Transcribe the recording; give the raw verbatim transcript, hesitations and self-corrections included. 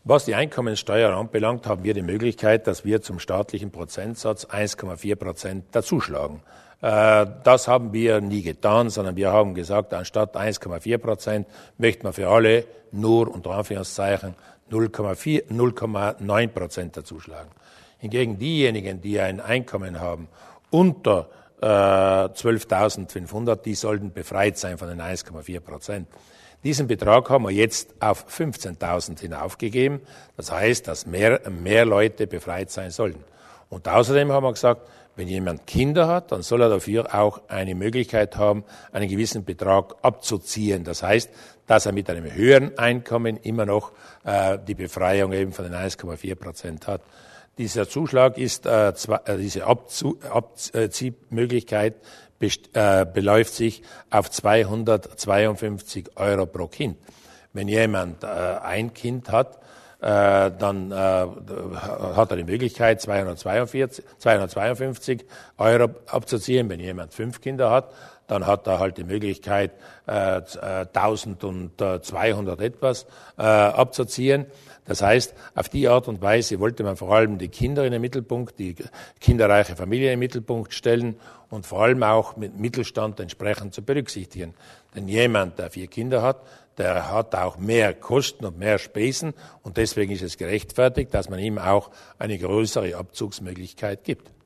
Was die Einkommensteuer anbelangt, haben wir die Möglichkeit, dass wir zum staatlichen Prozentsatz eins Komma vier Prozent dazuschlagen. Das haben wir nie getan, sondern wir haben gesagt, anstatt eins Komma vier Prozent möchten wir für alle nur, unter Anführungszeichen, null Komma neun Prozent dazuschlagen. Hingegen diejenigen, die ein Einkommen haben unter äh, zwölftausendfünfhundert, die sollten befreit sein von den eins Komma vier Prozent. Diesen Betrag haben wir jetzt auf fünfzehntausend hinaufgegeben. Das heißt, dass mehr, mehr Leute befreit sein sollen. Und außerdem haben wir gesagt, wenn jemand Kinder hat, dann soll er dafür auch eine Möglichkeit haben, einen gewissen Betrag abzuziehen. Das heißt, dass er mit einem höheren Einkommen immer noch äh, die Befreiung eben von den eins Komma vier Prozent hat. Dieser Zuschlag ist, äh, zwei, äh, diese Abzu Abziehmöglichkeit best, äh, beläuft sich auf zweihundertzweiundfünfzig Euro pro Kind. Wenn jemand äh, ein Kind hat, äh, dann äh, hat er die Möglichkeit, zweihundertzweiundfünfzig Euro abzuziehen. Wenn jemand fünf Kinder hat, dann hat er halt die Möglichkeit, äh, eintausendzweihundert etwas äh, abzuziehen. Das heißt, auf die Art und Weise wollte man vor allem die Kinder in den Mittelpunkt, die kinderreiche Familie in den Mittelpunkt stellen und vor allem auch mit Mittelstand entsprechend zu berücksichtigen. Denn jemand, der vier Kinder hat, der hat auch mehr Kosten und mehr Spesen und deswegen ist es gerechtfertigt, dass man ihm auch eine größere Abzugsmöglichkeit gibt.